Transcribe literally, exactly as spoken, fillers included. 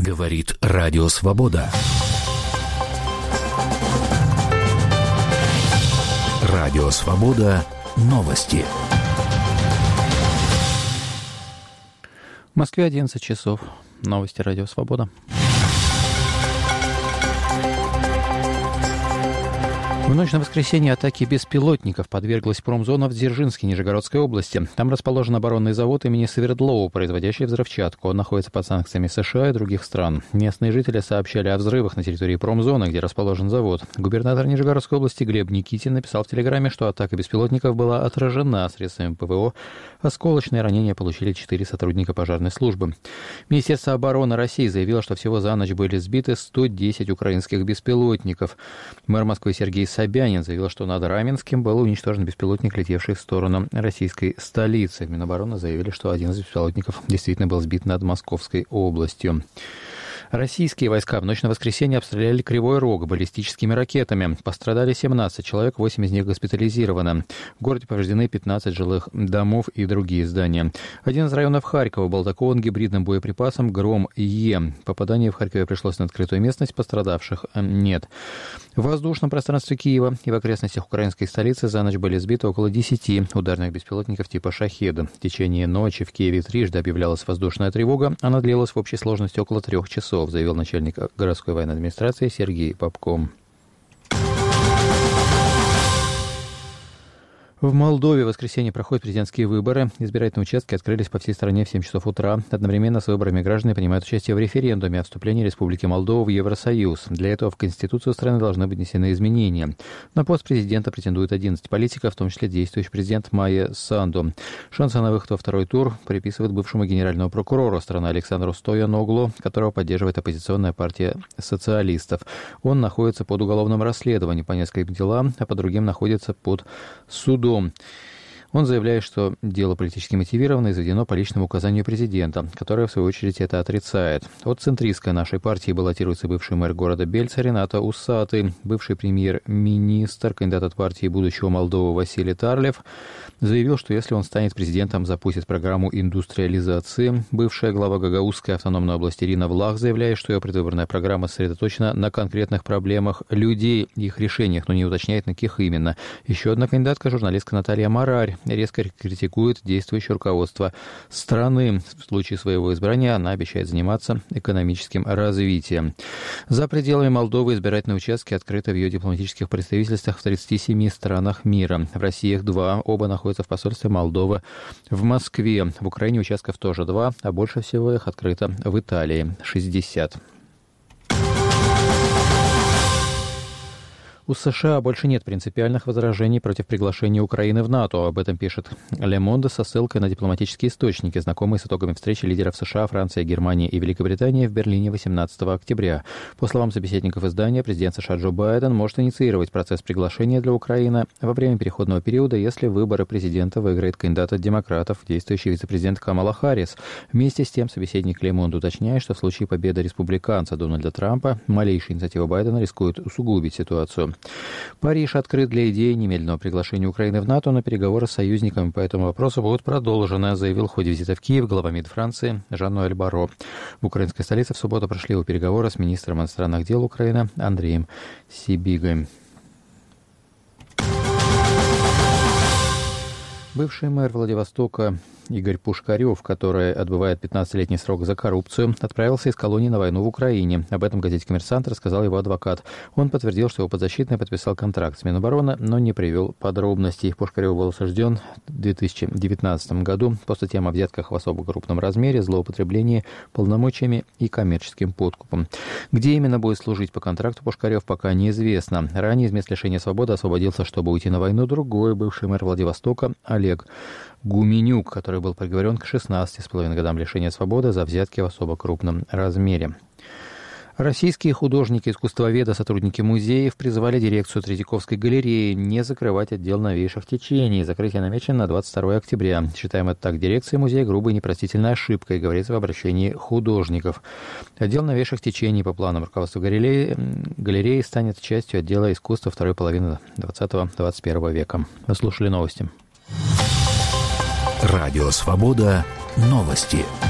Говорит Радио Свобода. Радио Свобода. Новости. В Москве одиннадцать часов. Новости Радио Свобода. В ночь на воскресенье атаки беспилотников подверглась промзона в Дзержинске Нижегородской области. Там расположен оборонный завод имени Свердлова, производящий взрывчатку. Он находится под санкциями США и других стран. Местные жители сообщали о взрывах на территории промзоны, где расположен завод. Губернатор Нижегородской области Глеб Никитин написал в Телеграме, что атака беспилотников была отражена средствами ПВО. Осколочные ранения получили четыре сотрудника пожарной службы. Министерство обороны России заявило, что всего за ночь были сбиты сто десять украинских беспилотников. Мэр Москвы Сергей Собянин заявил, что над Раменским был уничтожен беспилотник, летевший в сторону российской столицы. В Минобороны заявили, что один из беспилотников действительно был сбит над Московской областью. Российские войска в ночь на воскресенье обстреляли Кривой Рог баллистическими ракетами. Пострадали семнадцать человек, восемь из них госпитализированы. В городе повреждены пятнадцать жилых домов и другие здания. Один из районов Харькова был атакован гибридным боеприпасом «Гром-Е». Попадание в Харькове пришлось на открытую местность, пострадавших нет. В воздушном пространстве Киева и в окрестностях украинской столицы за ночь были сбиты около десяти ударных беспилотников типа «Шахед». В течение ночи в Киеве трижды объявлялась воздушная тревога. Она длилась в общей сложности около трех часов, заявил начальник городской военной администрации Сергей Попко. В Молдове в воскресенье проходят президентские выборы. Избирательные участки открылись по всей стране в семь часов утра. Одновременно с выборами граждане принимают участие в референдуме о вступлении Республики Молдова в Евросоюз. Для этого в Конституцию страны должны быть внесены изменения. На пост президента претендуют одиннадцать политиков, в том числе действующий президент Майя Санду. Шансы на выход во второй тур приписывают бывшему генеральному прокурору страны Александру Стояноглу, которого поддерживает оппозиционная партия социалистов. Он находится под уголовным расследованием по нескольким делам, а по другим находится под судом. Он заявляет, что дело политически мотивировано и заведено по личному указанию президента, который, в свою очередь, это отрицает. От центристской нашей партии баллотируется бывший мэр города Бельца Рената Усатый, бывший премьер-министр, кандидат от партии будущего Молдовы Василий Тарлев, заявил, что если он станет президентом, запустит программу индустриализации. Бывшая глава Гагаузской автономной области Ирина Влах заявляет, что ее предвыборная программа сосредоточена на конкретных проблемах людей и их решениях, но не уточняет, на каких именно. Еще одна кандидатка, журналистка Наталья Марарь, резко критикует действующее руководство страны. В случае своего избрания она обещает заниматься экономическим развитием. За пределами Молдовы избирательные участки открыты в ее дипломатических представительствах в тридцати семи странах мира. В России их два, оба находятся в посольстве Молдовы в Москве. В Украине участков тоже два, а больше всего их открыто в Италии – шестьдесят. У США больше нет принципиальных возражений против приглашения Украины в НАТО. Об этом пишет Le Monde со ссылкой на дипломатические источники, знакомые с итогами встречи лидеров США, Франции, Германии и Великобритании в Берлине восемнадцатого октября. По словам собеседников издания, президент США Джо Байден может инициировать процесс приглашения для Украины во время переходного периода, если выборы президента выиграет кандидат от демократов, действующий вице-президент Камала Харрис. Вместе с тем, собеседник Le Monde уточняет, что в случае победы республиканца Дональда Трампа малейшая инициатива Байдена рискует усугубить ситуацию. Париж открыт для идеи немедленного приглашения Украины в НАТО на переговоры с союзниками по этому вопросу будут продолжены, заявил в ходе визита в Киев глава МИД Франции Жан-Ноэль Барро. В украинской столице в субботу прошли его переговоры с министром иностранных дел Украины Андреем Сибигой. Бывший мэр Владивостока Игорь Пушкарев, который отбывает пятнадцатилетний срок за коррупцию, отправился из колонии на войну в Украине. Об этом газете «Коммерсант» рассказал его адвокат. Он подтвердил, что его подзащитный подписал контракт с Минобороны, но не привел подробностей. Пушкарев был осужден в две тысячи девятнадцатом году по статьям о взятках в особо крупном размере, злоупотреблении полномочиями и коммерческим подкупом. Где именно будет служить по контракту Пушкарев, пока неизвестно. Ранее из мест лишения свободы освободился, чтобы уйти на войну, другой бывший мэр Владивостока Олег Гуменюк, который был приговорен к шестнадцати с половиной годам лишения свободы за взятки в особо крупном размере. Российские художники-искусствоведы, сотрудники музеев призвали дирекцию Третьяковской галереи не закрывать отдел новейших течений. Закрытие намечено на двадцать второе октября. Считаем это так дирекция музея грубой и непростительной ошибкой, говорится в обращении художников. Отдел новейших течений по планам руководства галереи, галереи станет частью отдела искусства второй половины двадцатого — двадцать первого века. Вы слушали новости. Радио «Свобода». Новости.